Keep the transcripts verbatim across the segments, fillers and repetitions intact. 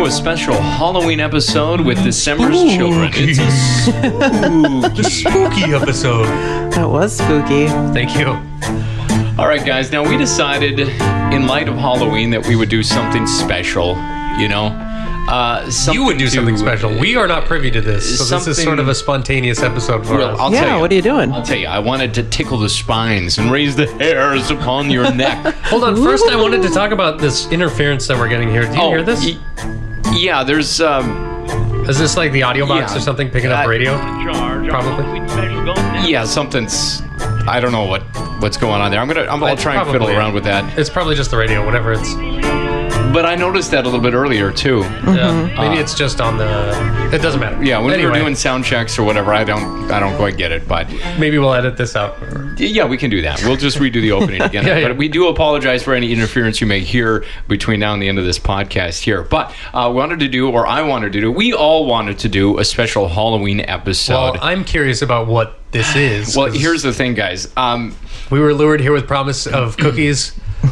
a special Halloween episode with December's Spooky. children. It's a spooky, spooky episode. That was spooky. Thank you. All right, guys. Now, we decided, in light of Halloween, that we would do something special, you know? Uh, you would do to, something special. We are not privy to this, so this is sort of a spontaneous episode for well, us. I'll yeah, tell you, what are you doing? I'll tell you, I wanted to tickle the spines and raise the hairs upon your neck. Hold on, first I wanted to talk about this interference that we're getting here. Do you oh, hear this? Y- yeah, there's... Um, Is this like the audio box yeah. or something picking up Uh, radio? Probably. yeah, something's... I don't know what what's going on there. I'm gonna. I'm, I'll try and Probably. fiddle around with that. It's probably just the radio, whatever it's... But I noticed that a little bit earlier too. Yeah, maybe Uh, it's just on the... It doesn't matter. Yeah, when anyway, we were doing sound checks or whatever, I don't. I don't quite get it, but maybe we'll edit this out. yeah, we can do that. We'll just redo the opening again. Yeah, yeah. But we do apologize for any interference you may hear between now and the end of this podcast here. But uh, we wanted to do, or I wanted to do, we all wanted to do a special Halloween episode. Well, I'm curious about what this is. Well, 'cause here's the thing, guys. Um, we were lured here with promise of cookies,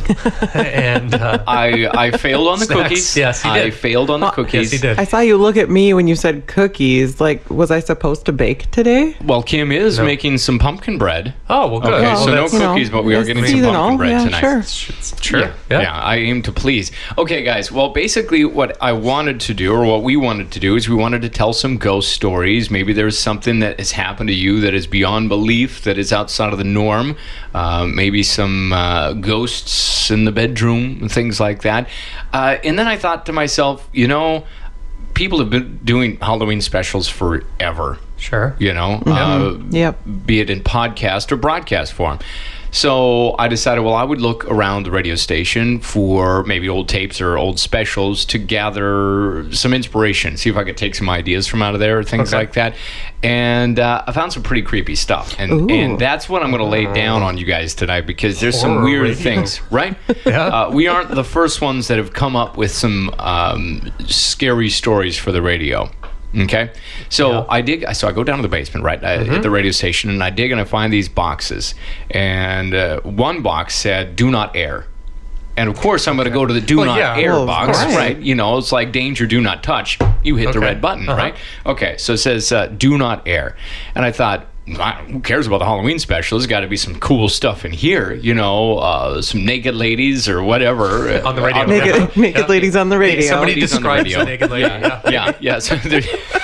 and uh, I I failed on the Snacks. cookies. Yes, he I did. failed on the Well, cookies. yes, he did. I saw you look at me when you said cookies. Like, was I supposed to bake today? Well, Kim is No. making some pumpkin bread. Oh, well, good. Okay, Well, so no that's- you know, cookies, but we are it's getting some seasonal. pumpkin bread Yeah, tonight. sure. Sure. Yeah, Yeah. yeah, I aim to please. Okay, guys. Well, basically, what I wanted to do, or what we wanted to do, is we wanted to tell some ghost stories. Maybe there's something that has happened to you that is beyond belief, that is outside of the norm. Uh, maybe some uh, ghosts in the bedroom and things like that. Uh, and then I thought to myself, you know, people have been doing Halloween specials forever. Sure. You know, uh, Yep. be it in podcast or broadcast form. So I decided, well, I would look around the radio station for maybe old tapes or old specials to gather some inspiration, see if I could take some ideas from out of there, things Okay. like that. And uh, I found some pretty creepy stuff. And Ooh. and that's what I'm going to lay down on you guys tonight, because there's some Horror weird radio. things, right? Yeah. Uh, we aren't the first ones that have come up with some um, scary stories for the radio. Okay, so Yeah. I dig. So I go down to the basement, right, I, Mm-hmm. at the radio station, and I dig and I find these boxes. And uh, one box said "Do not air," and of course I'm going to go to the "Do Well, not yeah. air" Well, of box, course. right? You know, it's like danger, do not touch. You hit the Okay. red button, Uh-huh. right? Okay, so it says uh, "Do not air," and I thought, who cares about the Halloween special? There's got to be some cool stuff in here, you know, uh, some naked ladies or whatever. On the radio. Naked, naked Yeah. ladies on the radio. Somebody Ladies on the describes radio. the naked lady. Yeah. Yeah, yeah. So there-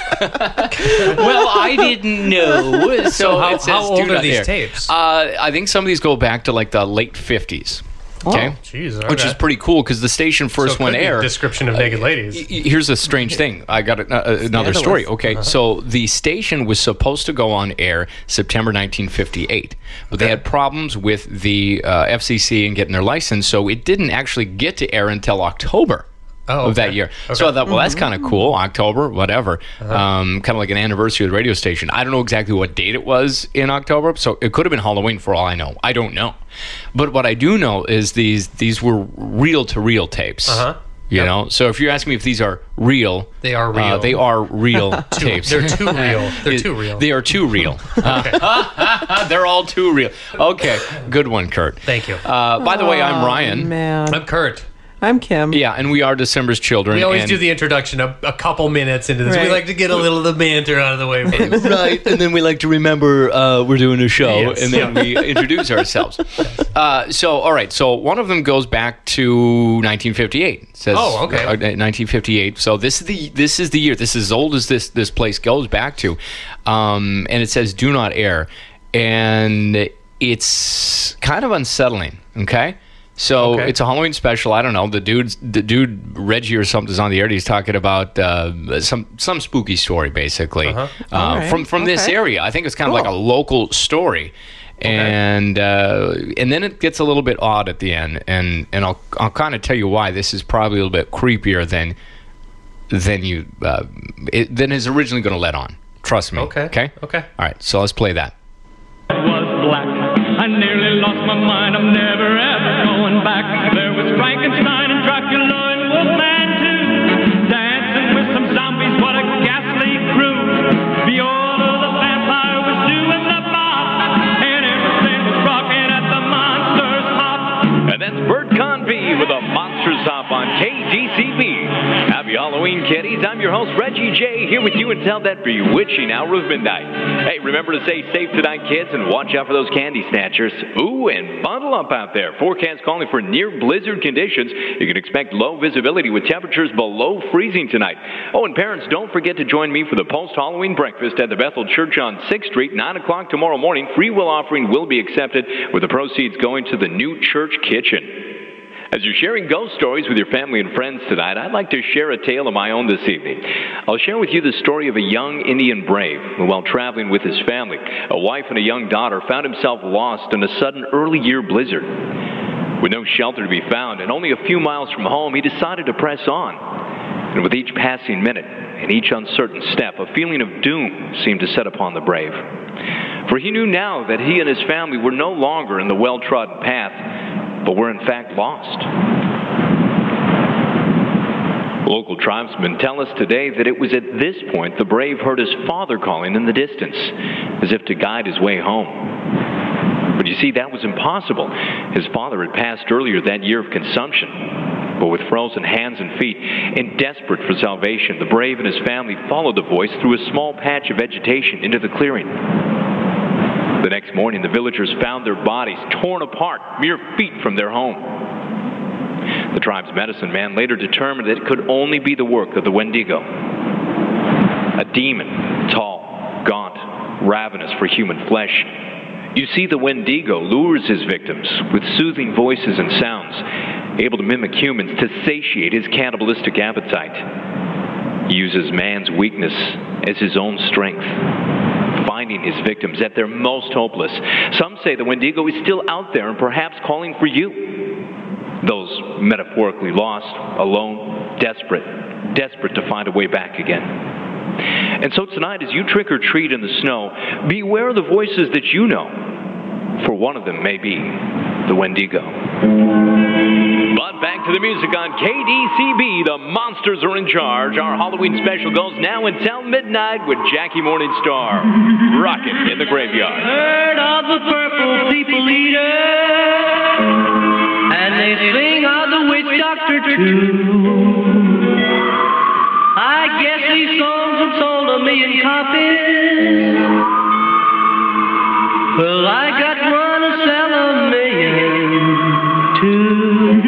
well, I didn't know. So, So how- it says how old do are not these air. tapes? Uh, I think some of these go back to like the late fifties. Okay. Oh, Jeez, Which okay. is pretty cool because the station first So it went could be a air. description of naked ladies. Y- y- Here's a strange thing. I got a, uh, another story. Okay, Uh-huh. so the station was supposed to go on air September nineteen fifty-eight, but they had problems with the uh, F C C and getting their license, so it didn't actually get to air until October. Oh, Of that okay. year. So Okay. I thought, well, that's kind of cool. October, whatever. Um, kind of like an anniversary of the radio station. I don't know exactly what date it was in October, so it could have been Halloween for all I know. I don't know. But what I do know is these these were reel-to-reel tapes. Uh-huh. You Yep. know, so if you're asking me if these are real, They are Uh, real. they are real tapes. They're too real. They're It- too real. They are too real. Uh, they're all too real. Okay, good one, Kurt. Thank you. Uh, by the way, I'm Ryan. Man. I'm Kurt. I'm Kim. Yeah, and we are December's children. We always and- do the introduction a, a couple minutes into this. We Right. like to get a little of the banter out of the way first. right, and then we like to remember uh, we're doing a show, Yes. and then Yeah. we introduce ourselves. Uh, so, all right, so one of them goes back to nineteen fifty-eight. It says, Oh, okay. uh, nineteen fifty-eight. So this is the this is the year. This is as old as this this place goes back to, um, and it says "Do not air," and it's kind of unsettling. Okay. So Okay. it's a Halloween special. I don't know. The dude's the dude Reggie or something is on the air. He's talking about uh, some some spooky story, basically, uh All right. from from this Okay. area. I think it's kind of Cool. like a local story, and uh, and then it gets a little bit odd at the end, and and I'll I'll kind of tell you why. This is probably a little bit creepier than than you uh, it, than is originally going to let on. Trust me. Okay. Okay. Okay. All right. So let's play that. Was black. I nearly lost my mind. I'm never ever going back. There was Frankenstein and Dracula and Wolfman too, dancing with some zombies. What a ghastly crew! Viola the vampire was doing the bop, and everything was rocking at the Monsters Hop. And that's Bert Convey with a Monsters Hop on K G C B. Happy Halloween, Stories. I'm your host, Reggie J, here with you until that bewitching hour of midnight. Hey, remember to stay safe tonight, kids, and watch out for those candy snatchers. Ooh, and bundle up out there. Forecast calling for near blizzard conditions. You can expect low visibility with temperatures below freezing tonight. Oh, and parents, don't forget to join me for the post-Halloween breakfast at the Bethel Church on sixth street, nine o'clock tomorrow morning. Free will offering will be accepted, with the proceeds going to the new church kitchen. As you're sharing ghost stories with your family and friends tonight, I'd like to share a tale of my own this evening. I'll share with you the story of a young Indian brave who, while traveling with his family, a wife and a young daughter, found himself lost in a sudden early-year blizzard. With no shelter to be found and only a few miles from home, he decided to press on. And with each passing minute and each uncertain step, a feeling of doom seemed to set upon the brave. For he knew now that he and his family were no longer in the well-trodden path, but were in fact lost. Local tribesmen tell us today that it was at this point the brave heard his father calling in the distance, as if to guide his way home. But you see, that was impossible. His father had passed earlier that year of consumption. But with frozen hands and feet, and desperate for salvation, the brave and his family followed the voice through a small patch of vegetation into the clearing. The next morning, the villagers found their bodies torn apart, mere feet from their home. The tribe's medicine man later determined that it could only be the work of the Wendigo, a demon, tall, gaunt, ravenous for human flesh. You see, the Wendigo lures his victims with soothing voices and sounds, able to mimic humans to satiate his cannibalistic appetite. He uses man's weakness as his own strength, finding his victims at their most hopeless. Some say the Wendigo is still out there and perhaps calling for you. Those metaphorically lost, alone, desperate, desperate to find a way back again. And so tonight, as you trick or treat in the snow, beware of the voices that you know, for one of them may be the Wendigo. But back to the music on K D C B. The monsters are in charge. Our Halloween special goes now until midnight with Jackie Morningstar. Rockin' in the graveyard. Heard of the purple people eater, and they sing of the witch doctor too. I guess these songs have sold a million copies. Well, I got one to sell a million too.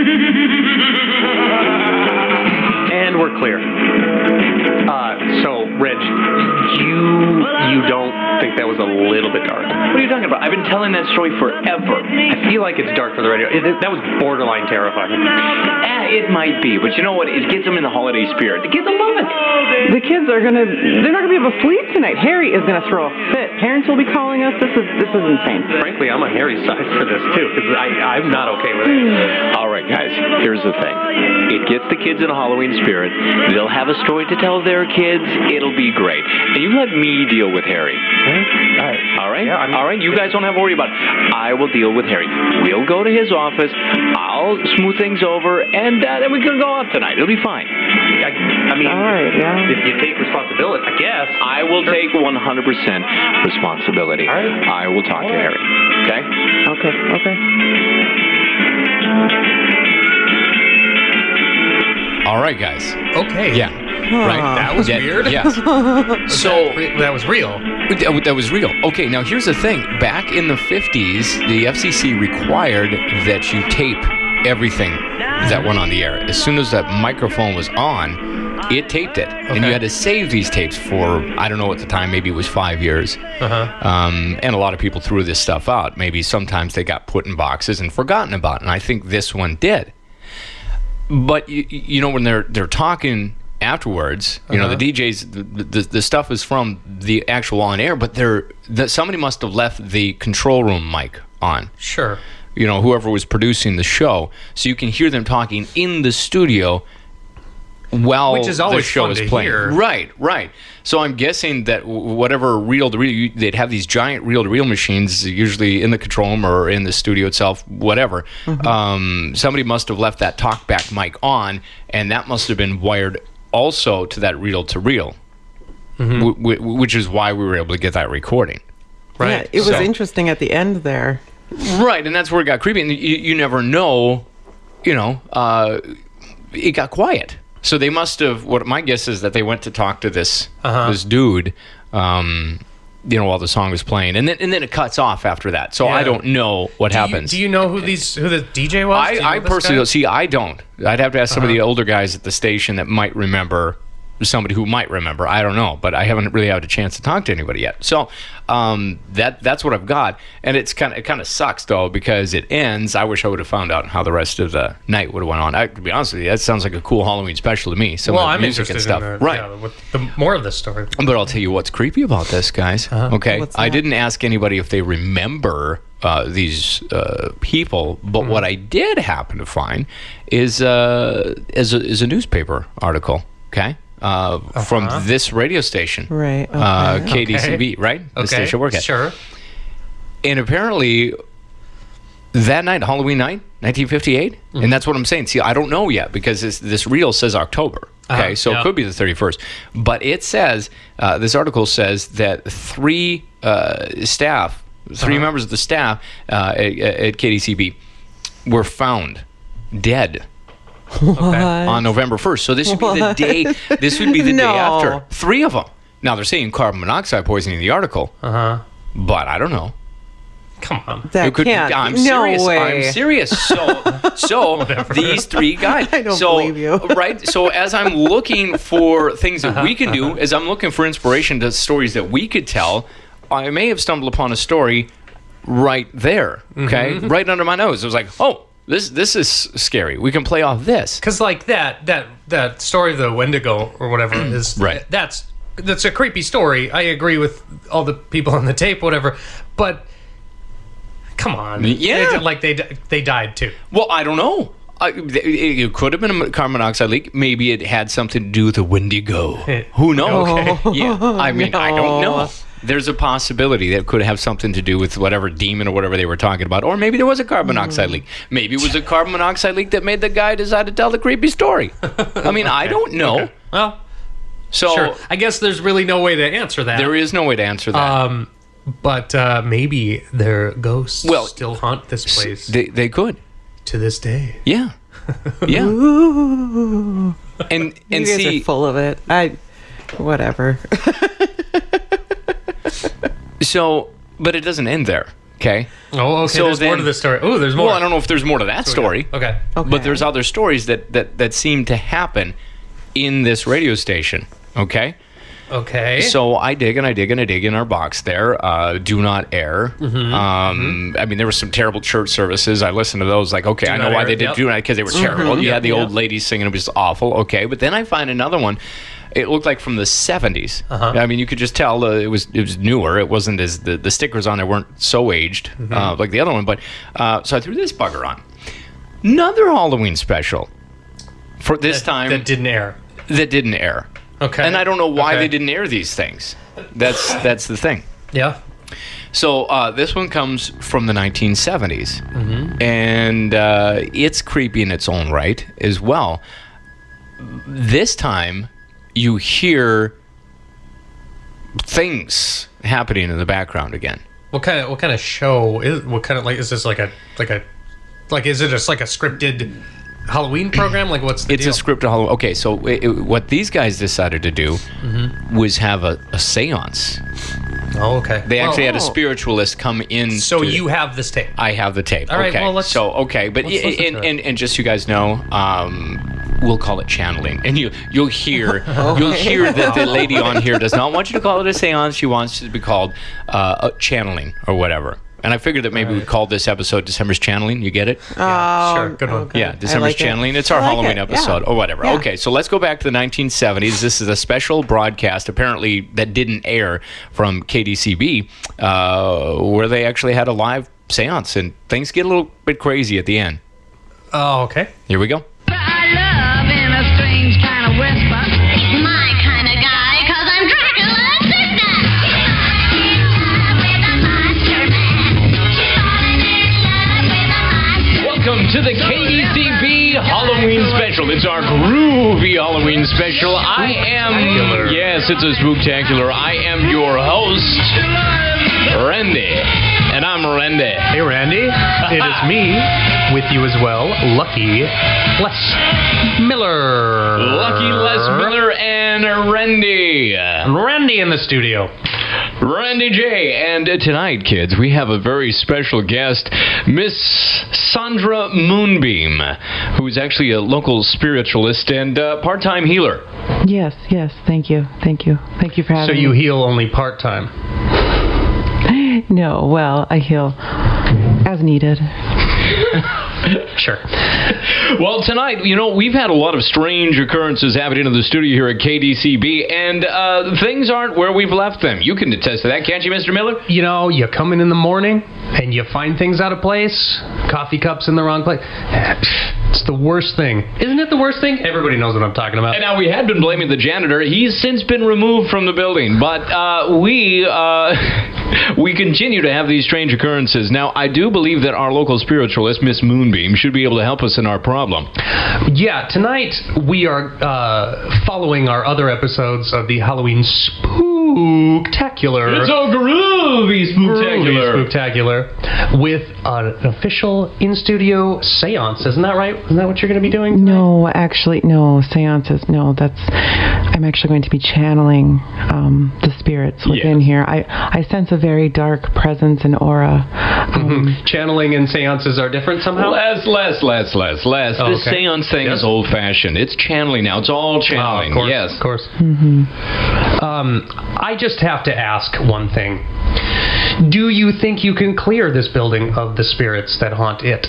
And we're clear. Uh, so, Reg, you you don't think that was a little bit dark? What are you talking about? I've been telling that story forever. I feel like it's dark for the radio. It, that was borderline terrifying. Eh, it might be, but you know what? It gets them in the holiday spirit. The kids will love it. The kids are gonna, they're not gonna be able to sleep tonight. Harry is gonna throw a fit. Parents will be calling us. This is, this is insane. Frankly, I'm on Harry's side for this, too, because I'm not okay with it. All right, guys, here's the thing. It gets the kids in a Halloween spirit. They'll have a story to tell their kids. It'll be great. And you let me deal with Harry. All right. All right? Yeah, I mean, All right, you guys don't have to worry about it. I will deal with Harry. We'll go to his office. I'll smooth things over, and uh, then we can go out tonight. It'll be fine. I, I mean, All right, yeah. if you take responsibility, I guess. I will take one hundred percent responsibility. All right. I will talk to Harry. Okay? Okay, okay. All right, guys. Okay. Yeah. Right. That was Yeah, weird. Yes. So That was real. that, that was real. Okay, now here's the thing. Back in the fifties, the F C C required that you tape everything that went on the air. As soon as that microphone was on, it taped it. And you Okay. had to save these tapes for, I don't know at the time, maybe it was five years. Uh-huh. Um, and a lot of people threw this stuff out. Maybe sometimes they got put in boxes and forgotten about. And I think this one did. But, you, you know, when they're they're talking afterwards, you know, the D Js, the, the, the stuff is from the actual on air, but they're, the, somebody must have left the control room mic on. Sure. You know, whoever was producing the show, so you can hear them talking in the studio while Which is always the show fun is to playing. hear. Right, right. So I'm guessing that w- whatever reel-to-reel, they'd have these giant reel-to-reel machines, usually in the control room or in the studio itself, whatever. Mm-hmm. Um, somebody must have left that talkback mic on, and that must have been wired also to that reel-to-reel, Mm-hmm. w- w- which is why we were able to get that recording. Right. Yeah, it was So- interesting at the end there. Right, and that's where it got creepy. And you, you never know, you know, uh, it got quiet. So they must have. What my guess is that they went to talk to this Uh-huh. this dude. Um, you know, while the song was playing, and then and then it cuts off after that. So Yeah. I don't know what Do you- happens. Do you know who these who the D J was? Do you know I, I this personally guy? don't see. I don't. I'd have to ask some of the Uh-huh. older guys at the station that might remember. Somebody who might remember. I don't know, but I haven't really had a chance to talk to anybody yet. So um, that that's what I've got, and it's kind of it kind of sucks though because it ends. I wish I would have found out how the rest of the night would have went on. I, to be honest with you, that sounds like a cool Halloween special to me. Some Well, of the I'm music interested and stuff, in the, right? yeah, with the more of this story. But I'll tell you what's creepy about this, guys. Okay, What's I that? didn't ask anybody if they remember uh, these uh, people, but what I did happen to find is uh, is, a, is a newspaper article. Okay, uh, from this radio station, Right. Uh, okay. K D C B, Okay. right? The Okay, station I work at. sure. And apparently, that night, Halloween night, nineteen fifty-eight, Mm-hmm. and that's what I'm saying. See, I don't know yet because this, this reel says October. Okay, Uh-huh, so yeah. it could be the thirty-first. But it says, uh, this article says that three uh, staff, 3 Uh-huh. members of the staff uh, at, at K D C B were found dead on November first. So this would be the day. This would be the No. day after. Three of them. Now they're saying carbon monoxide poisoning in the article, Uh huh. but I don't know. Come on. That It could be- can't. I'm no serious. way. I'm serious. So, so these three guys. I don't so, believe you. Right. So as I'm looking for things that we can do, as I'm looking for inspiration to stories that we could tell, I may have stumbled upon a story right there. Okay, Mm-hmm. right under my nose. It was like, oh, this this is scary. We can play off this. Because like that that that story of the Wendigo or whatever is Right. That's that's a creepy story. I agree with all the people on the tape, whatever. But come on, Yeah. They- like they they died too. Well, I don't know. I, it, it could have been a carbon monoxide leak. Maybe it had something to do with the Wendigo. Who knows? Yeah, I mean, I don't know. There's a possibility that it could have something to do with whatever demon or whatever they were talking about. Or maybe there was a carbon monoxide leak. Maybe it was a carbon monoxide leak that made the guy decide to tell the creepy story. I mean, I don't know. Okay. Well, So sure. I guess there's really no way to answer that. there is no way to answer that. Um, but uh, maybe their ghosts Well, still haunt this place they, they could. to this day. Yeah. Yeah. Ooh. And You and guys see, are full of it. I, whatever. so, but it doesn't end there. Okay. Oh, okay. So there's more then- to this story. Oh, there's more. Well, I don't know if there's more to that story. Okay. Okay. But there's other stories that, that, that seem to happen in this radio station. Okay. Okay. So I dig and I dig and I dig in our box there. Uh, do not air. Mm-hmm. Um, I mean, there were some terrible church services. I listened to those. Like, okay, Do I not know why air, they did yep. do that because they were terrible. You Yep, had the yep. old ladies singing; it was awful. Okay, but then I find another one. It looked like from the seventies. Uh-huh. I mean, you could just tell uh, it was it was newer. It wasn't as the, the stickers on there weren't so aged Mm-hmm. uh, like the other one. But uh, so I threw this bugger on. Another Halloween special for this that, time that didn't air. that didn't air. Okay. And I don't know why Okay. they didn't air these things. That's that's the thing. Yeah. So uh, this one comes from the nineteen seventies, Mm-hmm. and uh, it's creepy in its own right as well. This time, you hear things happening in the background again. What kind of what kind of show is what kind of like is this like a like a like is it just like a scripted Halloween program? Like what's the It's deal? a script of Halloween. Okay, so it, it- what these guys decided to do Mm-hmm. was have a, a seance. Oh, okay. They actually had a Oh. spiritualist come in. So to- you have this tape. I have the tape. All right, okay. well, let's- so okay, but let's i- listen and, to it. and, and just so you guys know, um, we'll call it channeling, and you you'll hear you'll hear that the lady on here does not want you to call it a seance. She wants it to be called uh, a channeling or whatever. And I figured that maybe we called this episode December's channeling. You get it? Yeah, Oh, sure. Good one. okay. Yeah, I December's like it. channeling. It's our I like Halloween it, episode yeah. or whatever. Yeah. Okay, so let's go back to the nineteen seventies. This is a special broadcast, apparently that didn't air from K D C B, uh, where they actually had a live seance, and things get a little bit crazy at the end. Oh, okay. Here we go. I love in a strange kind of whisper. He's my kind of guy, cause I'm Dracula's sister. With a monster man. She's falling in love with a monster. Welcome to the K D C B Halloween special. It's our groovy Halloween special. I am, yes, it's a spooktacular. I am your host, Randy, and I'm Randy. Hey, Randy. It is me with you as well, Lucky Flesh. Miller. Lucky Les Miller and Randy. Randy in the studio. Randy J. And uh, tonight, kids, we have a very special guest, Miss Sandra Moonbeam, who's actually a local spiritualist and uh, part-time healer. Yes, yes. Thank you. Thank you. Thank you for So having you me. heal only part-time? No, well, I heal as needed. Sure. Well, tonight, you know, we've had a lot of strange occurrences happening in the studio here at K D C B, and uh, things aren't where we've left them. You can attest to that, can't you, Mister Miller? You know, you come in in the morning and you find things out of place. Coffee cups in the wrong place. It's the worst thing. Isn't it the worst thing? Everybody knows what I'm talking about. And now we had been blaming the janitor. He's since been removed from the building, but uh, we uh, we continue to have these strange occurrences. Now, I do believe that our local spiritualist, Miss Moonbeam, should be able to help us in our problem. Yeah, tonight we are uh, following our other episodes of the Halloween Spooktacular. It's all groovy spooktacular. Groovy Spooktacular with an official in-studio seance. Isn't that right? Isn't that what you're going to be doing tonight? No, actually, no. Seances, no. That's. I'm actually going to be channeling um, the spirits within Yes. here. I, I sense a very dark presence and aura. Um, Channeling and seances are different somehow? Less, less, less, less, less. Oh, This okay. seance thing Yes. is old-fashioned. It's channeling now. It's all channeling. Oh, of course, Yes. of course. mhm. Um, I just have to ask one thing. Do you think you can clear this building of the spirits that haunt it?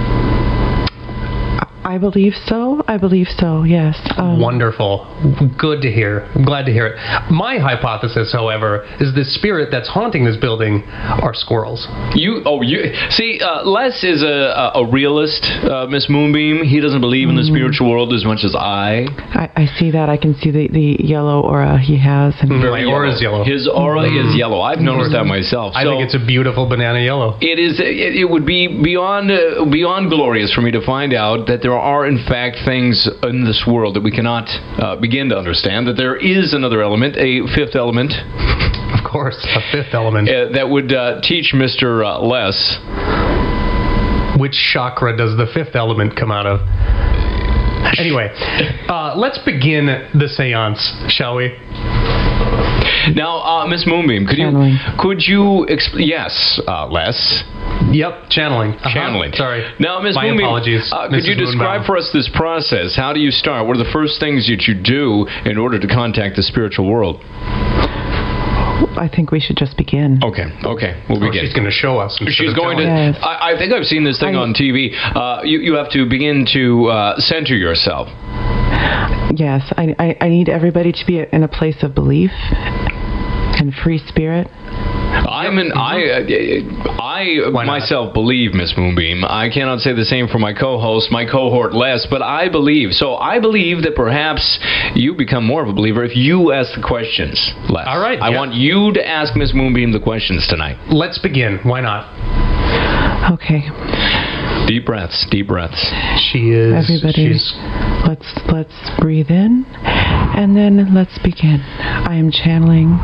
I believe so. I believe so, yes. Um, Wonderful. Good to hear. I'm glad to hear it. My hypothesis, however, is the spirit that's haunting this building are squirrels. You, oh, you see, uh, Les is a, a, a realist, uh, Miss Moonbeam. He doesn't believe in the spiritual world as much as I. I, I see that. I can see the, the yellow aura he has. And My aura is yellow. His aura is yellow. I've noticed that myself. I So think it's a beautiful banana yellow. It is. It, it would be beyond uh, beyond glorious for me to find out that there are, in fact, things in this world that we cannot uh, begin to understand. That there is another element, a fifth element, Of course, a fifth element. uh, that would uh, teach Mister Uh, Les. Which chakra does the fifth element come out of? Anyway, uh, let's begin the seance, shall we? Now, uh, Miss Moonbeam, could Channeling. you could you exp- yes, uh, Les. Yep, channeling. Uh-huh. Channeling. Sorry. Now, Miss My Moonbeam, apologies. Uh, could Missus you describe Moonbaum. for us this process? How do you start? What are the first things that you do in order to contact the spiritual world? I think we should just begin. Okay, okay, we'll Or begin. she's going to show us. instead She's of going to. telling us. Yes. I, I think I've seen this thing I- on T V. Uh, you you have to begin to uh, center yourself. Yes, I, I, I need everybody to be in a place of belief and free spirit. I'm an I uh, I Why not? myself believe, Miss Moonbeam. I cannot say the same for my co-host, my cohort Les, but I believe. So I believe that perhaps you become more of a believer if you ask the questions, Les. All right, I yeah. want you to ask Miss Moonbeam the questions tonight. Let's begin. Why not? Okay, Deep breaths, deep breaths. She is. everybody, She's, let's let's breathe in, and then let's begin. I am channeling.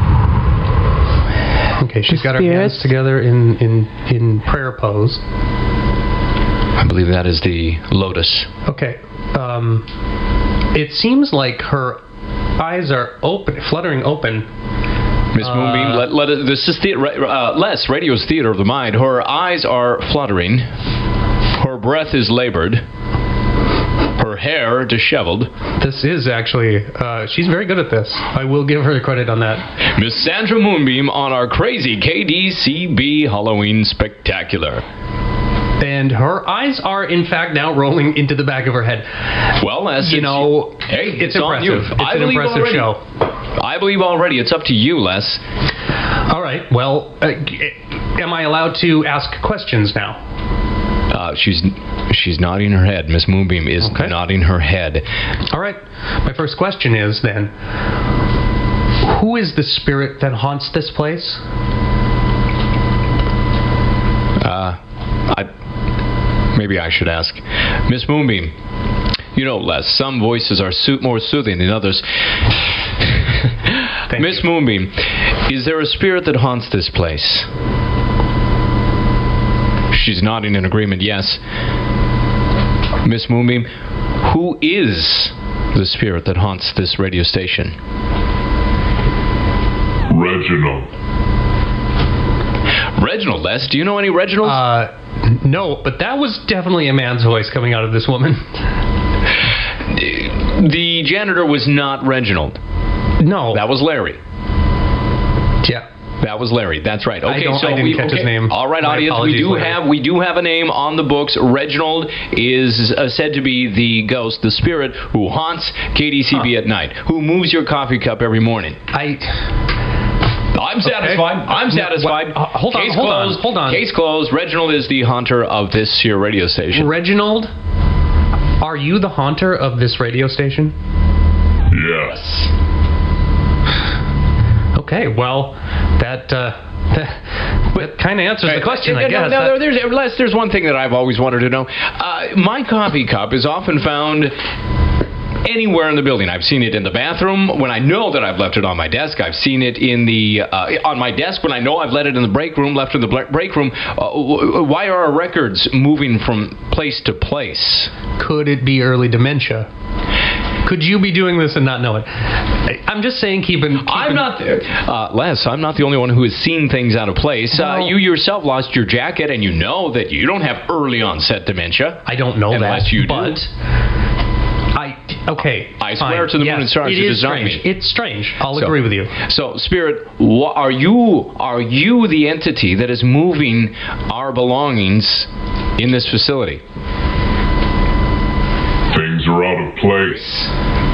okay, she's the got her hands spirits. together in, in, in prayer pose. I believe that is the lotus. Okay. Um, it seems like her eyes are open, fluttering open. Miss Moonbeam, let, let it, this is theater, uh, Les, radio's theater of the mind. Her eyes are fluttering. Her breath is labored. Her hair disheveled. This is actually, uh, she's very good at this. I will give her the credit on that. Miss Sandra Moonbeam on our crazy K D C B Halloween Spectacular. And her eyes are, in fact, now rolling into the back of her head. Well, Les, You know, hey, it's on you. impressive. It's I an believe impressive already. show. I believe already. It's up to you, Les. All right. Well, uh, am I allowed to ask questions now? Uh, she's she's nodding her head. Miss Moonbeam is Okay. nodding her head. All right. My first question is then, who is the spirit that haunts this place? Uh, I maybe I should ask Miss Moonbeam. You know, Les, some voices are so- more soothing than others. Thank Miss you. Moonbeam, is there a spirit that haunts this place? She's nodding in agreement, yes. Miss Moonbeam, who is the spirit that haunts this radio station? Reginald. Reginald, Les, do you know any Reginald? Uh, no, but that was definitely a man's voice coming out of this woman. The janitor was not Reginald. No. That was Larry. Yeah. That was Larry. That's right. Okay, I don't, so I didn't we, catch okay. his name. All right, My audience, we apologies, do Larry. have we do have a name on the books. Reginald is uh, said to be the ghost, the spirit who haunts K D C B Huh. at night, who moves your coffee cup every morning. I. I'm satisfied. Okay. I'm satisfied. Uh, hold on, Case hold on, closed. hold on. Case closed. Reginald is the haunter of this here radio station. Reginald, are you the haunter of this radio station? Yes. Okay, well, that uh, that, that kind of answers the question, I No, guess. no, That- there's, Les, there's one thing that I've always wanted to know. Uh, my coffee cup is often found anywhere in the building. I've seen it in the bathroom when I know that I've left it on my desk. I've seen it in the uh, on my desk when I know I've let it in the break room, left in the bre- break room. Uh, w- why are our records moving from place to place? Could it be early dementia? Could you be doing this and not know it? I- I'm just saying, keeping. keeping I'm not, uh, Les, I'm not the only one who has seen things out of place. Uh, No. you yourself lost your jacket, and you know that you don't have early onset dementia. I don't know Unless that, you do. but I okay. I swear fine. to the yes, moon and stars, it it is is not strange. me. It's strange. I'll So- agree with you. So, Spirit, wha- are you are you the entity that is moving our belongings in this facility? Things are out of place.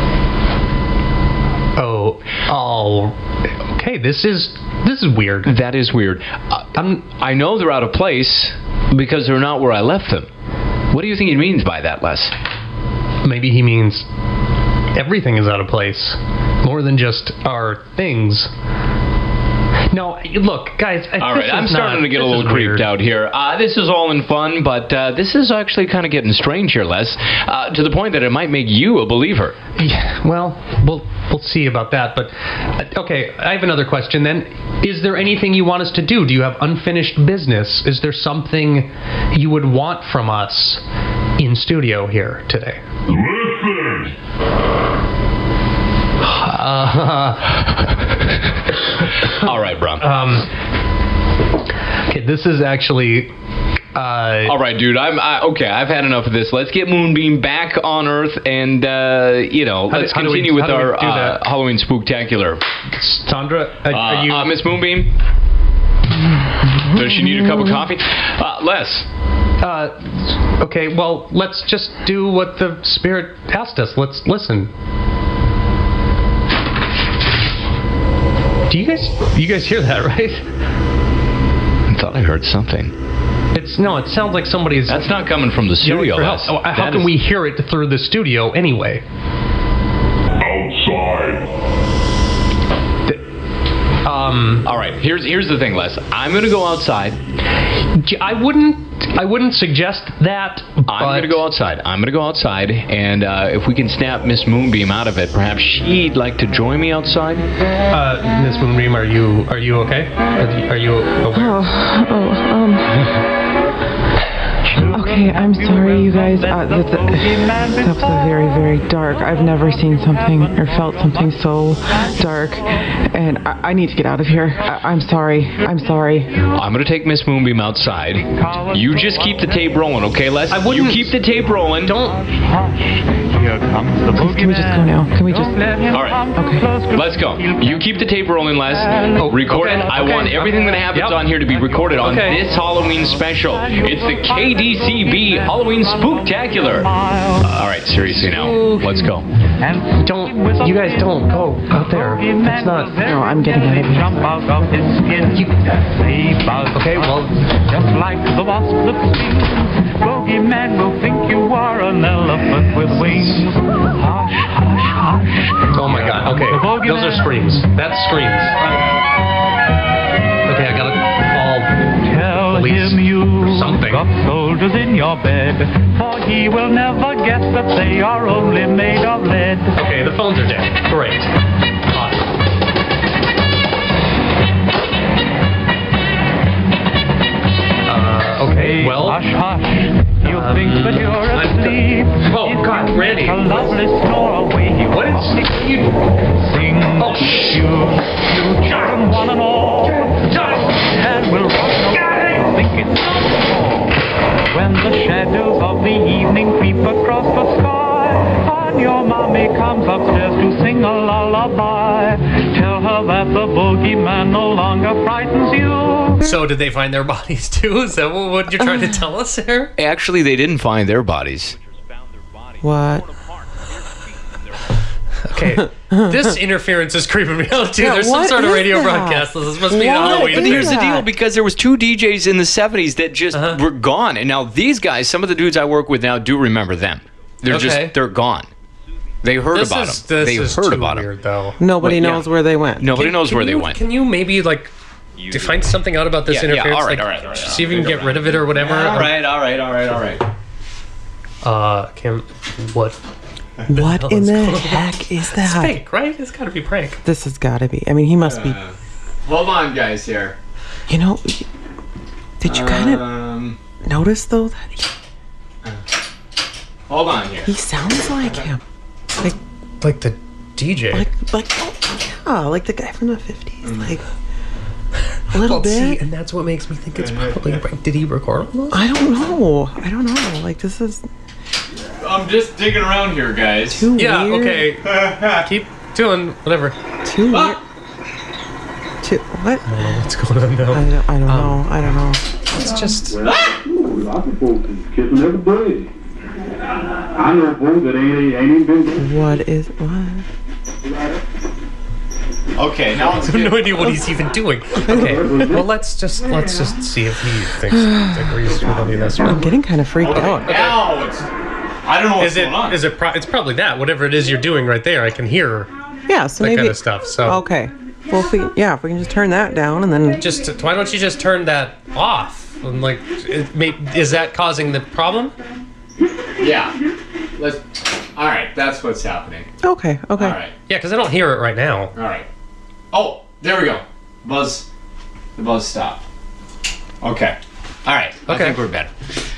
Oh, oh. Okay, this is this is weird. That is weird. Uh, I'm, I know they're out of place because they're not where I left them. What do you think he means by that, Les? maybe he means everything is out of place, more than just our things. No, look, guys. All this right, I'm is starting not, to get a this little is creeped weird. out here. Uh, this is all in fun, but uh, this is actually kind of getting strange here, Les, uh, to the point that it might make you a believer. Yeah, well, we'll we'll see about that. But uh, okay, I have another question. Then, is there anything you want us to do? Do you have unfinished business? Is there something you would want from us in studio here today? Listen! Uh, All right, bro. um. Okay, this is actually. Uh, All right, dude. I'm I, okay. I've had enough of this. Let's get Moonbeam back on Earth, and uh, you know, How do- let's how do we- continue with how do we our do uh, that? Halloween Spooktacular. Sandra, are, Uh, are you? uh, Miss Moonbeam, does she need a cup of coffee? Uh, Les. Uh, okay, well, let's just do what the spirit asked us. Let's listen. Do you guys, you guys hear that, right? I thought I heard something. It's no, it sounds like somebody's That's not coming from the yelling studio, for help. Les. Oh, How That can is- we hear it through the studio anyway? Outside. Um, All right. Here's here's the thing, Les. I'm gonna go outside. j- I wouldn't, I wouldn't suggest that. But I'm gonna go outside. I'm gonna go outside, and uh, if we can snap Miss Moonbeam out of it, perhaps she'd like to join me outside. Uh, Miss Moonbeam, are you, are you okay? Are you, are you aware? Oh, oh, um. Okay, I'm sorry, you guys. Uh, the, the, that was very, very dark. I've never seen something or felt something so dark, and I, I need to get out of here. I, I'm sorry. I'm sorry. I'm gonna take Miss Moonbeam outside. You just keep the tape rolling, okay, Les? I wouldn't- You keep the tape rolling. Don't. Here comes the Please, can we just go now? Can we just? All right. Okay. Let's go. You keep the tape rolling, Les. Oh, Record okay, it. I okay. want everything that happens Yep. on here to be recorded on Okay. this Halloween special. It's the K D C B Halloween Spooktacular. All right, seriously now. Let's go. Don't. You guys don't go out there. It's not. No, I'm getting out of here. Jump out of his skin. You- Say buzz, Okay, well. just like the wasp that stings. Bogeyman will think you are an elephant with wings. Hush, hush, hush. Oh my God. Okay, The bogeyman. those are screams. That's screams. Okay, I gotta call. Tell Police him you or something. got soldiers in your bed, for he will never guess that they are only made of lead. Okay, the phones are dead. Great. Awesome. Uh, okay, well, Hush, hush. He'll Uh, think that you're I'm- asleep. Oh, God, Randy. A lovely snore away you What is you? sing Oh, you, you children one and all. And we'll rock no think it's not small. When the shadows of the evening creep across the sky, and your mommy comes upstairs to sing a lullaby, tell her that the boogeyman no longer frightens you. So did they find their bodies too? Is that what what you're trying to tell us here? Actually, they didn't find their bodies. What? Okay, this interference is creeping me out too. Yeah, There's some what sort of is radio that? broadcast. This must be What Halloween. But is here's the deal, that? because there was two D Js in the seventies that just Uh-huh. were gone, and now these guys, some of the dudes I work with now, do remember them. They're Okay. just they're gone. They heard This about is, them. this They is heard too about weird, them. though. Nobody Well, yeah. knows where they went. Nobody Can- knows can where they you- went. Can you maybe like to find something out about this Yeah, yeah, interference? all right, like, all right, all right, see if you can I'll get figure rid of it or whatever. all right, all right, all right, all right. Uh, Kim, what? What hell in is the going on? heck is It's that? fake, right? It's got to be prank. This has got to be. I mean, he must be. Uh, hold on, guys. Here. You know, did you kind of Um, notice though that he, hold on here. he sounds like him, like Like the D J. like like oh, yeah, like the guy from the fifties, like a little well, bit. see, and that's what makes me think it's probably a prank. Did he record all those? I don't know. I don't know. Like this is I'm just digging around here, guys. too Yeah. weird. Okay. Keep doing whatever. Too weird. Too what? I don't know what's going on I now. don't. I don't Um, know. I don't know. It's just. Lots of folks is kissing every day. I know folks that ain't, ain't even been. What is what? Okay, now it's I have no idea what he's even doing. Okay, well let's just let's just see if he thinks agrees with any of this. I'm getting kind of freaked out. Now it's. I don't know what's Is it going on. is it pro- it's probably that whatever it is you're doing right there. I can hear Yeah. So that maybe. kind of stuff. So Okay. Well, if we yeah, if we can just turn that down and then just why don't you just turn that off? And like, it may, is that causing the problem? Yeah. Let's. All right, that's what's happening. okay, okay. All right, Yeah, because I don't hear it right now. all right. Oh, there we go. Buzz. The buzz stopped. Okay. All right. I Okay. think we're better.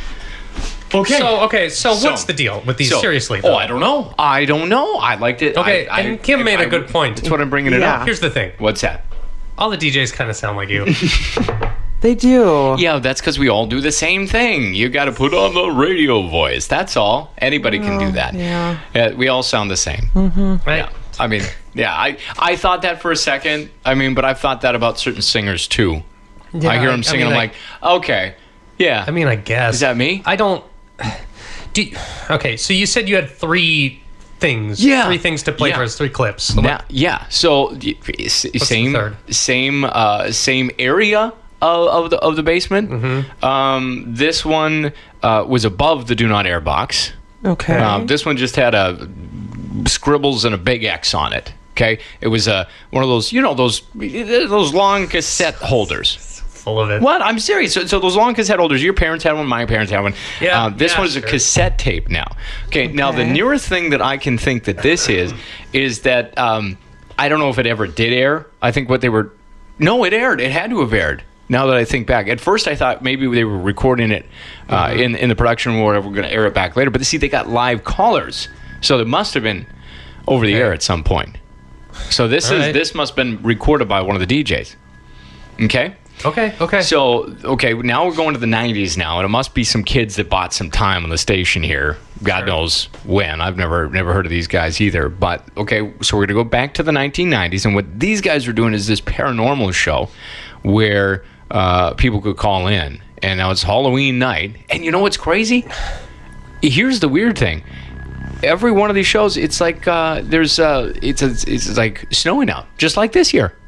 Okay. So okay, so, So- what's the deal with these? So- Seriously? Oh, though? I don't know. I don't know. I liked it. Okay, I, I, and Kim if made a I- good point. That's what I'm bringing it Yeah. up. Here's the thing: What's that? all the D Js kind of sound like you. They do. Yeah, that's because we all do the same thing. You got to put on the radio voice. That's all. Anybody can do that. yeah. Yeah, we all sound the same. Right? Yeah. I mean, yeah, I, I thought that for a second. I mean, but I've thought that about certain singers too. Yeah, I hear them singing. mean, I'm I- like, okay, yeah. I mean, I guess. Is that me? I don't. Do you- okay, so you said you had three things. Yeah. Three things to play Yeah. for us. Three clips. So Now, yeah. So y- s- the same third? same uh, same area of, of the of the basement. Mm-hmm. Um, this one uh, was above the do not air box. Okay. Um, this one just had a scribbles and a big X on it. Okay, it was a one of those, you know, those those long cassette holders. full of it. What? I'm serious. So, so those long cassette holders, your parents had one, my parents had one. Yeah, Uh, this yeah, one is a sure. cassette tape now. Okay, now the Okay. nearest thing that I can think that this is, is that um, I don't know if it ever did air. I think what they were, no, it aired. It had to have aired. Now that I think back, at first I thought maybe they were recording it uh, Mm-hmm. in in the production or whatever. We're going to air it back later. But see, they got live callers, so it must have been over the Okay. air at some point. So this All is right. this must have been recorded by one of the D Js. Okay. Okay, okay. So, okay, now we're going to the nineties now, and it must be some kids that bought some time on the station here. God Sure. knows when. I've never never heard of these guys either. But, okay, so we're going to go back to the nineteen nineties, and what these guys are doing is this paranormal show where uh, people could call in. And now it's Halloween night. And you know what's crazy? Here's the weird thing. Every one of these shows, it's like uh, there's uh, it's a, it's like snowing out, just like this year.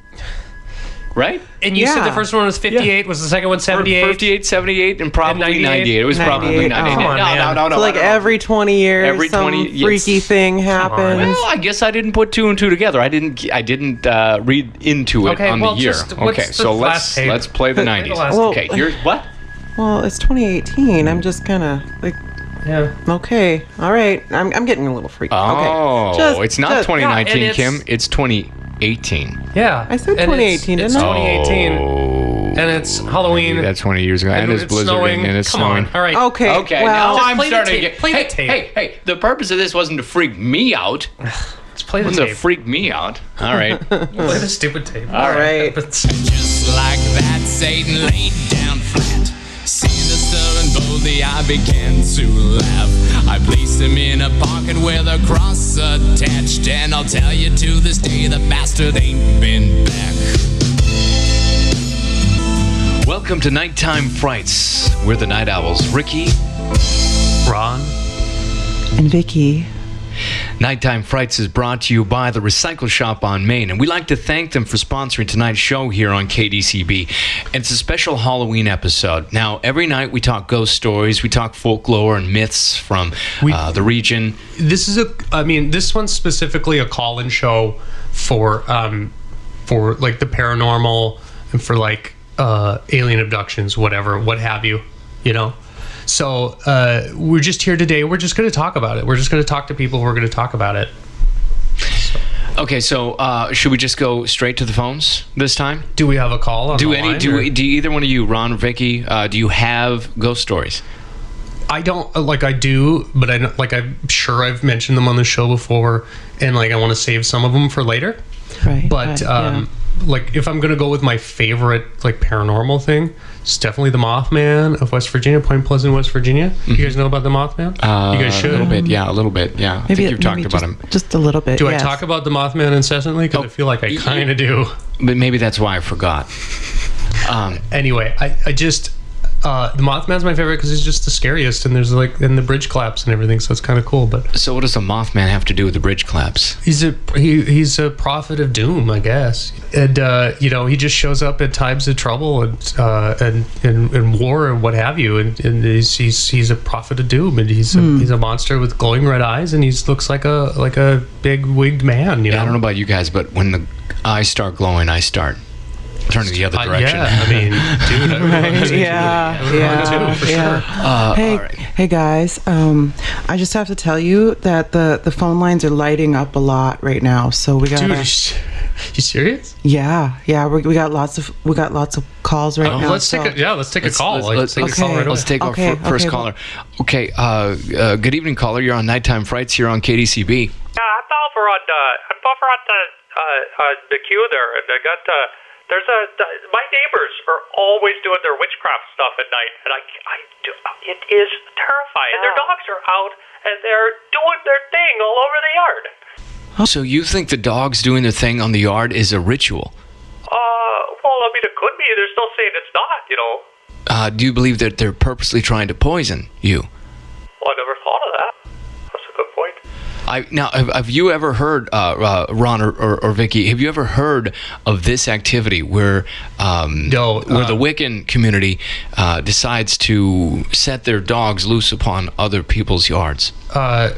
Right? and you said Yeah. the first one was fifty-eight. Was the second one seventy-eight? fifty-eight, seventy-eight, and probably ninety-eight? ninety-eight. It was probably ninety-eight. ninety-eight. Oh, come on, no, no, man. no, no, So like no, no. every twenty years, Every some twenty yes. freaky thing happens. Well, I guess I didn't put two and two together. I didn't. I didn't uh, read into it Okay, on well, the year. just- what's Okay, the so last let's tape? let's play the nineties. last Well, Okay, here's what? Well, it's twenty eighteen. I'm just kind of like, Yeah. okay, all right. I'm, I'm getting a little freaked. Oh, okay. Just- it's not just- twenty nineteen, yeah, and Kim. it's- it's twenty eighteen. Yeah. I said And twenty it's- eighteen, it's didn't I? twenty eighteen. Oh. and it's Halloween. Maybe that's twenty years ago, and, and it's it's blizzarding, snowing. and it's Come snowing. on. All right. Okay. Okay, Well, now Just I'm play the starting tape. to get. Play the hey, tape. hey, hey! The purpose of this wasn't to freak me out. Let's play It the wasn't to tape. freak me out. All right. Play the stupid tape. All right. Just like that, Satan laid down flat. Sinister and boldly I began to laugh. I placed him in a pocket with a cross attached, and I'll tell you to this day the bastard ain't been back. Welcome to Nighttime Frights. We're the Night Owls. Ricky, Ron. And Vicky. Nighttime Frights is brought to you by the Recycle Shop on Main, and we'd like to thank them for sponsoring tonight's show here on K D C B. It's a special Halloween episode. Now, every night we talk ghost stories, we talk folklore and myths from We- uh, the region. This is a. I mean, this one's specifically a call-in show for um, for like the paranormal and for like uh, alien abductions, whatever, what have you. You know. So uh, we're just here today. We're just going to talk about it. We're just going to talk to people who are going to talk about it. Okay, so uh, should we just go straight to the phones this time? Do we have a call on Do the any? line, Do, or- do either one of you, Ron or Vicky, uh, do you have ghost stories? I don't like I do, but I don't, like I'm sure I've mentioned them on the show before, and like I want to save some of them for later. Right. But right, um, like if I'm gonna go with my favorite like paranormal thing, it's definitely the Mothman of West Virginia, Point Pleasant, West Virginia. You guys know about the Mothman? Uh, you guys should. A little bit, yeah, a little bit, yeah. I Maybe, think you've talked maybe about just, him. just a little bit. Do yes. I talk about the Mothman incessantly? Because I feel like I y- kind of do. But maybe that's why I forgot. Um, Anyway, I, I just uh, the Mothman's my favorite because he's just the scariest, and there's like and the bridge collapse and everything, so it's kind of cool. But so what does the Mothman have to do with the bridge collapse? he's a he, he's a prophet of doom, I guess, and uh, you know he just shows up at times of trouble and uh, and, and and war and what have you, and, and he's, he's he's a prophet of doom, and he's a, he's a monster with glowing red eyes, and he looks like a like a big wigged man. You know, Yeah, I don't know about you guys, but when the eyes start glowing, I start turning the other Uh, direction. yeah, I mean, dude, I would Right, love to- yeah, I would love yeah, to, for yeah. sure. Uh, hey, all right. hey guys. Um, I just have to tell you that the the phone lines are lighting up a lot right now. So we got. Dude, you s- you serious? Yeah, yeah. We, we got lots of we got lots of calls right Oh, now. Let's so. take a yeah. Let's take Let's, a call. let's, Like, let's, take a let's, call right let's away. take Okay, our fir- first okay, well- caller. Okay, uh, uh, good evening, caller. You're on Nighttime Frights here on K D C B. Yeah, I'm over on uh, I'm over on the uh, uh, the queue there, and I got uh, there's a the, my neighbors are always doing their witchcraft stuff at night, and I I do it is terrifying. Their dogs are out and they're doing their thing all over the yard. So you think the dogs doing their thing on the yard is a ritual? Uh, well, I mean, it could be. There's no saying it's not. You know. Uh, do you believe that they're purposely trying to poison you? Well, I never thought of that. That's a good point. I, now, have, have you ever heard, uh, uh, Ron or, or, or Vicky, have you ever heard of this activity where um, No, where uh, the Wiccan community uh, decides to set their dogs loose upon other people's yards Uh,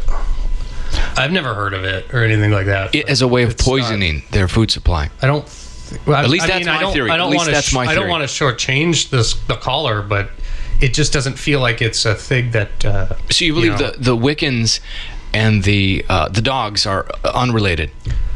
I've never heard of it or anything like that. it, as a way of It's not- poisoning their food supply? I don't. Th- well, I- At least I that's mean, my I don't, theory. I don't At least wanna that's sh- my I don't theory. want to shortchange this the caller, but it just doesn't feel like it's a thing that. Uh, So you believe know. the, the Wiccans and the uh, the dogs are unrelated?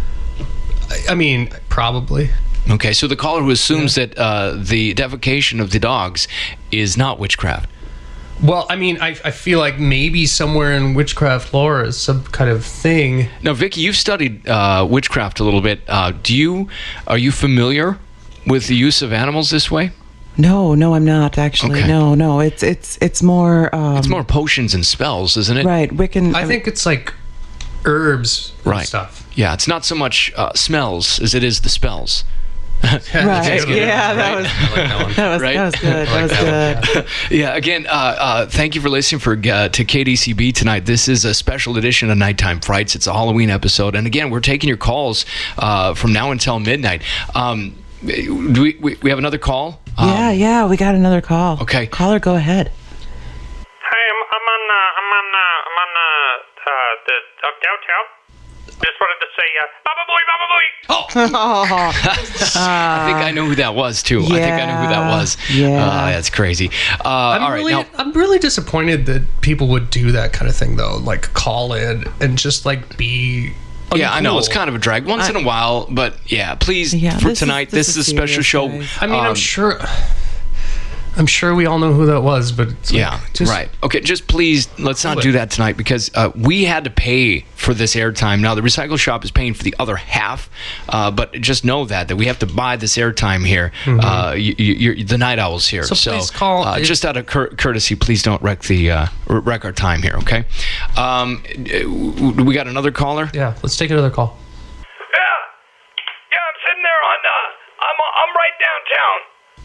I- I mean, probably. Okay, so the caller who assumes that uh, the defecation of the dogs is not witchcraft. Well, I mean, I, I feel like maybe somewhere in witchcraft lore is some kind of thing. Now, Vicky, you've studied uh, witchcraft a little bit. Uh, do you are you familiar with the use of animals this way? No, no, I'm not actually. Okay. No, no. It's it's it's more. Um, It's more potions and spells, isn't it? right. Wiccan. I think it's like herbs and Right. stuff. Yeah, it's not so much uh, smells as it is the spells. Right. That's good. Yeah, that was I like that one. that was Right? that was good. That was good. Yeah, again, uh, uh, thank you for listening for uh, to K D C B tonight. This is a special edition of Nighttime Frights. It's a Halloween episode, and again, we're taking your calls uh, from now until midnight. Um, do we, we we have another call? Um, Yeah, yeah. We got another call. Okay. Caller, go ahead. Hey, I'm, I'm on uh, I'm on uh, I'm on uh, uh, the uh, downtown. Just wanted to say, uh, Baba Booey, Baba Booey. Oh, I think I know who that was too. I think I know who that Yeah, was. yeah. Uh, that's crazy. Uh, I'm all right, really, now I'm really disappointed that people would do that kind of thing, though. Like call in and just like be. yeah, I know it's uncool. kind of a drag once in a while, but yeah, please Yeah, for this is- tonight. this this, is is a special serious, show. guys. I mean, I'm Um, sure. I'm sure we all know who that was, but it's like, Yeah, just, right. Okay, just please, let's not Do do it. that tonight because uh, we had to pay for this airtime. Now, the recycle shop is paying for the other half, uh, but just know that, that we have to buy this airtime here. Uh, you, you, you're, the Night Owl's here. So please call- uh, just out of cur- courtesy, please don't wreck the uh, wreck our time here, okay? Um, uh, we got another caller? Yeah, let's take another call. Yeah, yeah, I'm sitting there on. Uh, I'm I'm right downtown.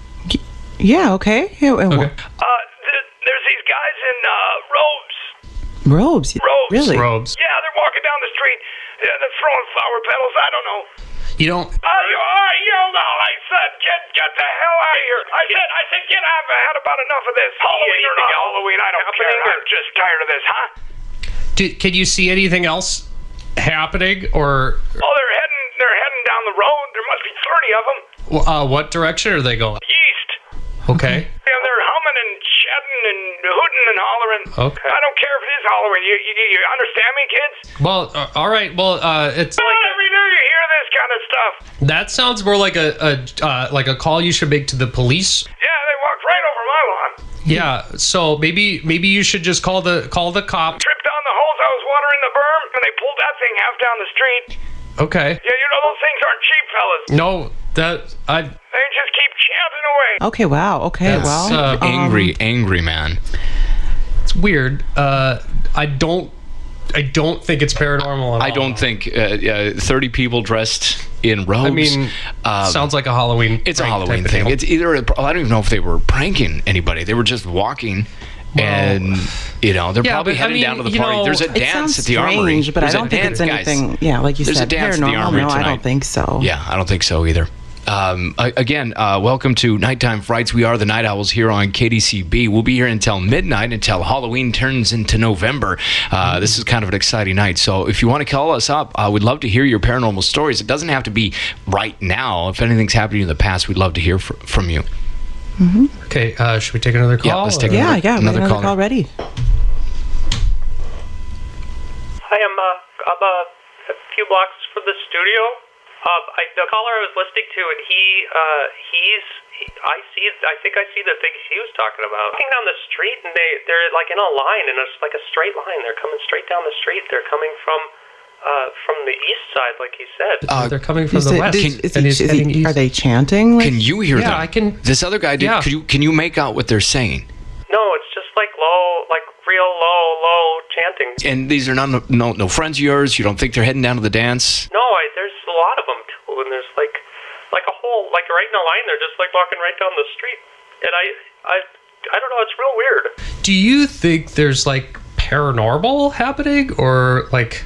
Yeah, okay. Yeah, and Okay. Uh, th- there's these guys in uh, robes. Robes. Robes. Really? Robes. Yeah, they're walking down the street. Yeah, they're throwing flower petals. I don't know. You don't. Uh, you, I yelled out. I said, "Get, get the hell out of here!" I said, "I said, get out! I've had about enough of this. Halloween or not Halloween, I don't care. I'm just tired of this, huh?" Do, can you see anything else happening, or Oh, they're heading. They're heading down the road. There must be thirty of them. uh, what direction are they going? East. Okay. Yeah, they're humming and chatting and hooting and hollering. Okay. I don't care if it is Halloween. You, you, you understand me, kids? Well, uh, all right. Well, uh, it's Not every day you hear this kind of stuff. that sounds more like a, a uh, like a call you should make to the police. Yeah, they walked right over my lawn. Yeah. So maybe maybe you should just call the call the cop. Tripped on the hose. I was watering the berm, and they pulled that thing half down the street. Okay. Yeah, you know those things aren't cheap, fellas. No, that I. They just keep chanting away. Okay, wow. Okay, That's, well. uh, um, Angry, angry man. It's weird. Uh, I don't. I don't think it's paranormal at I all. don't think uh, uh, thirty people dressed in robes. I mean, um, sounds like a Halloween. it's a prank Halloween type of thing. deal. It's either a, I don't even know if they were pranking anybody. They were just walking, and you know they're Yeah, probably but, I heading mean, down to the you party. know, There's a It dance sounds at the strange, armory. but There's I a don't think dance, it's guys. anything. Yeah, like you There's a said, dance at the paranormal. armory No, I tonight. don't think so. Yeah, I don't think so either. Um, a- again, uh, welcome to Nighttime Frights. We are the Night Owls here on K D C B. We'll be here until midnight, until Halloween turns into November. Uh, this is kind of an exciting night. So if you want to call us up, uh, we'd love to hear your paranormal stories. It doesn't have to be right now. If anything's happened in the past, we'd love to hear fr- from you. Okay. Uh, should we take another call? Yeah, let's take or- Yeah, Another- yeah. another Another, caller. call ready. I am uh, I'm uh, a few blocks from the studio. Um, I, the caller I was listening to, and he uh, he's he, I see I think I see the things he was talking about. Walking down the street, and they they're like in a line, and it's like a straight line. They're coming straight down the street. They're coming from uh, from the east side, like he said. Uh, They're coming from Is the it- west. did- is and he- he's is he- heading east. are they chanting? Like, Can you hear Yeah, them? I can- This other guy did. Yeah. Can you can you make out what they're saying? No, it's just like low, like real low, low chanting. And these are not no no friends of yours. You don't think they're heading down to the dance? No, I, there's a lot of them too, and there's like, like a whole, like right in a line. They're just like walking right down the street, and I, I, I don't know. It's real weird. Do you think there's like paranormal happening, or like,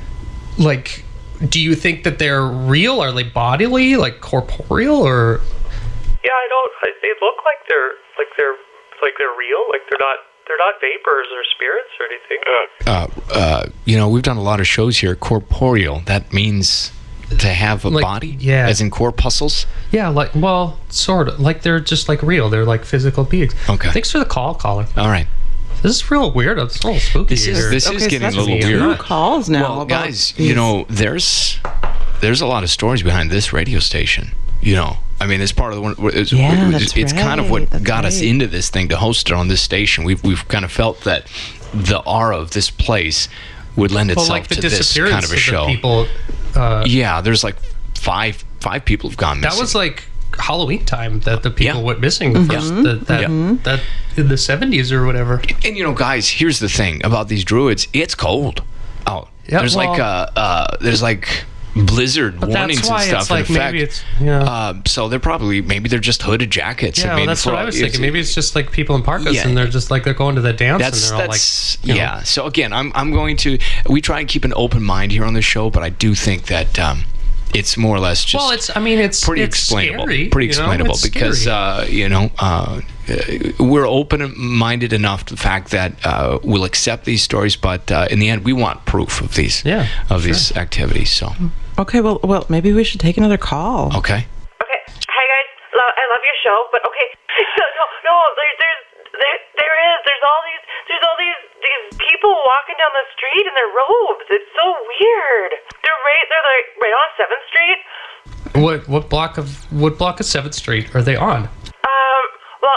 like, do you think that they're real? Are they bodily, like corporeal, or? Yeah, I don't. I, they look like they're like they're like they're real. Like they're not. They're not vapors or spirits or anything. Uh, uh, you know, we've done a lot of shows here. Corporeal. That means to have a Like, body. yeah. As in corpuscles. Yeah, like, well, sort of. Like they're just like real. They're like physical beings. Okay. Thanks for the call, caller. All right. This is real weird. It's a little spooky. This is here. this Okay, is so getting a that's little two weird. calls now. Well, about guys, these- you know, there's there's a lot of stories behind this radio station. You know, I mean, it's part of the one. It's, Yeah, it's, that's it's kind of right, what that's got us right. into this thing to host it on this station. We've we've kind of felt that the aura of this place would lend well, itself like the to this disappearance kind of a the show. people. Uh, Yeah, there's like five five people have gone missing. that was like Halloween time that the people Yeah. went missing the first Mm-hmm. that that, Yeah. that in the seventies or whatever. And you know, guys, here's the thing about these druids: it's cold out. Yeah, there's like well- uh, uh, there's like blizzard But warnings that's why and stuff it's like in effect. maybe it's yeah. Uh, so they're probably maybe they're just hooded jackets. Yeah, I mean, well, that's for what I all- was it's- thinking. Maybe it's just like people in parkas Yeah. and they're just like they're going to the dance That's and they're all that's like, you know. yeah. So again, I'm I'm going to we try and keep an open mind here on the show, but I do think that um, it's more or less just Well, it's I mean it's pretty it's explainable. scary, pretty you know? explainable It's because scary. uh, you know uh, uh, we're open-minded enough to the fact that uh, we'll accept these stories, but uh, in the end, we want proof of these Yeah, of sure. these activities. So Okay, well, well, maybe we should take another call. okay. Okay. Hi guys. Lo- I love your show, but okay. No, no, no. There, there's, there, there is. There's all these. There's all these these people walking down the street in their robes. It's so weird. They're right. They're like right on Seventh Street. What what block of what block of Seventh Street are they on? Um. Well, kind of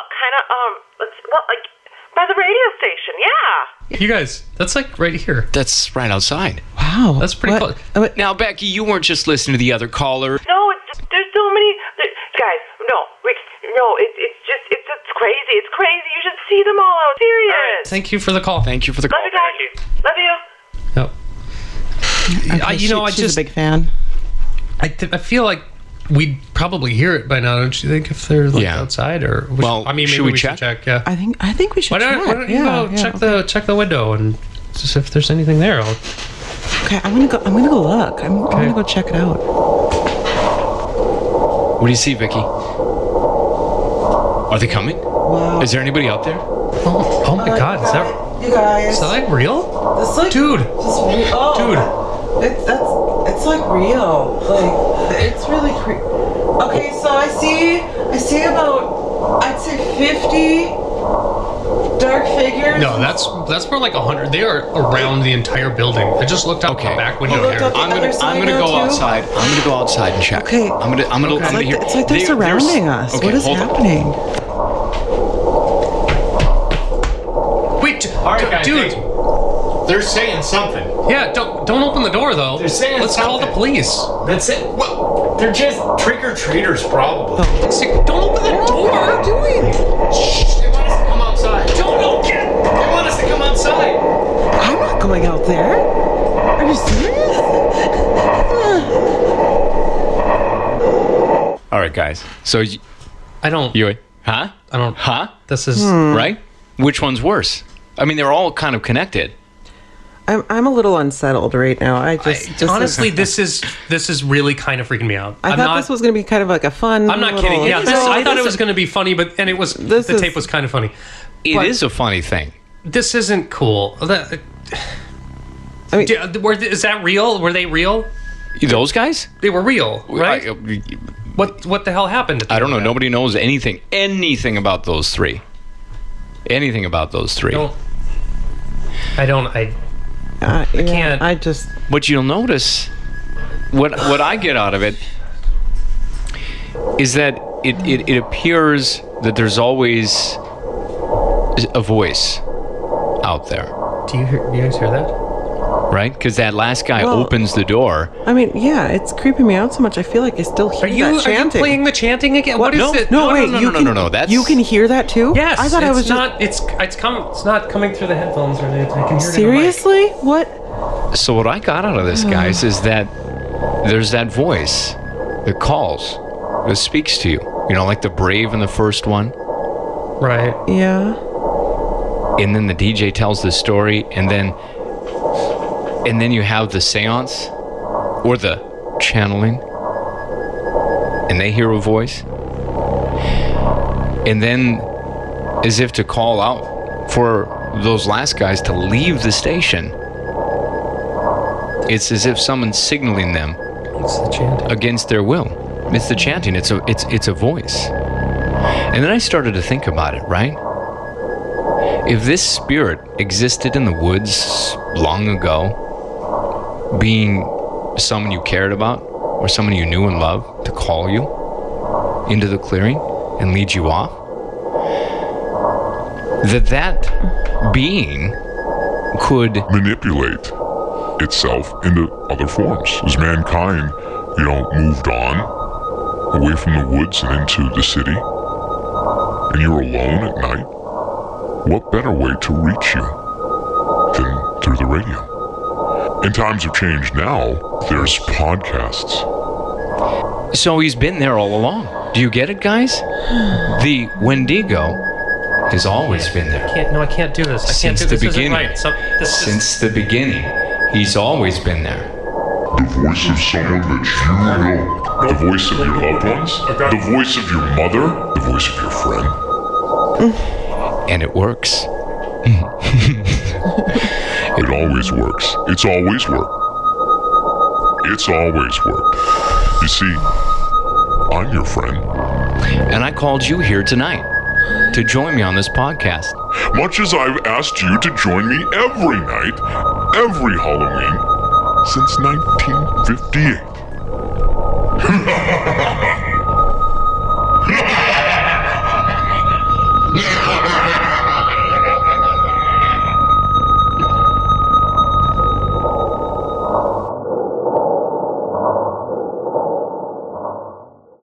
um, let's well, like by the radio station. Yeah. You guys, that's like right here. That's right outside. Wow. That's pretty What? close. Now, Becky, you weren't just listening to the other caller. No, it's there's so many there, guys. No, Rick. No, it, it's just it's it's crazy. It's crazy. You should see them all out. Serious. Thank you for the call. Thank you for the Love call. you guys. Love you. Yep. Okay, I, you know, she- I she's just a big fan. I, th- I feel like we'd probably hear it by now, don't you think? If they're like Yeah. outside, or we Well, should, I mean, maybe should we we check? should check. Yeah. I think I think we should Why don't, check. why don't you yeah, go yeah, check okay. the check the window and just if there's anything there? I'll, Okay, I'm gonna go. I'm gonna go look. I'm, I'm gonna go check it out. What do you see, Vicky? Are they coming? Wow. Is there anybody out there? oh, oh my God! Is that You guys. is that like real? This like, Dude. This re- oh, Dude. It's that's it's like real. Like it's really cre- Okay, so I see I see about I'd say fifty dark figures. No, that's that's more like a hundred. They are around the entire building. I just looked out Okay. the back window You looked here. out the I'm gonna other side I'm gonna now, go too? outside. I'm gonna go outside and check. Okay. I'm gonna I'm gonna Okay. I'm gonna It's like, hear. it's like they're They- surrounding there's- us. Okay, what is hold on. happening? Wait, d- All right, d- guys, dude. hey, they're saying something. Yeah, don't don't open the door though. They're saying Let's call the something. police. That's it. Well, they're just trick or treaters, probably. Say- Don't open the door. What are you doing? Shh, they want us to come outside. Don't open it. They want us to come outside. I'm not going out there. Are you serious? All right, guys. So y- I don't. you, huh? I don't. Huh? This is. Right? Which one's worse? I mean, they're all kind of connected. I'm I'm a little unsettled right now. I just, I- just honestly, this is this is really kind of freaking me out. I I'm thought not. this was going to be kind of like a fun. I'm not little- kidding. Yeah, No, this, I thought it is- was going to be funny, but and it was. This the is- tape was kind of funny. It is But- a funny thing. This isn't cool. That, I mean, Do- were, is that real? Were they real? Those guys? They were real, right? I, what What the hell happened? at the I don't end know. of that? Nobody knows anything, anything about those three. Anything about those three. Don't. I don't. I. uh, yeah, can't- I just. But you'll notice what what I get out of it is that it, it, it appears that there's always a voice out there, Do you hear? Do you guys hear that? right? Because that last guy Well- opens the door. I mean, yeah, it's creeping me out so much. I feel like I still hear Are you? that Are you chanting. playing the chanting again? What? what is No, it? No, No, wait. no, you no, can, no, no, that's- You can hear that too. Yes. I thought I it's was just. not. It's it's come. It's not coming through the headphones or anything. I can hear it. Seriously? What? So what I got out of this, guys, is that there's that voice that calls, that speaks to you. You know, like the Brave in the first one. Right. Yeah. And then the D J tells the story, and then and then you have the seance or the channeling, and they hear a voice, and then as if to call out for those last guys to leave the station. It's as if someone's signaling them It's the chanting. against their will. It's the chanting. It's a it's it's a voice. And then I started to think about it, right? If this spirit existed in the woods long ago, being someone you cared about or someone you knew and loved to call you into the clearing and lead you off, that that being could manipulate itself into other forms. As mankind, you know, moved on away from the woods and into the city, and you're alone at night, what better way to reach you than through the radio? And times have changed now. There's podcasts. So he's been there all along. Do you get it, guys? The Wendigo has always been there. I can't. No, I can't do this. I Since can't do the this. beginning. Isn't right. So, this is, Since the beginning, he's always been there. The voice of someone that you know. The voice of your loved ones. The voice of your mother. The voice of your friend. And it works. It always works. It's always worked. It's always worked. You see, I'm your friend. And I called you here tonight to join me on this podcast. Much as I've asked you to join me every night, every Halloween, since nineteen fifty-eight. Yeah.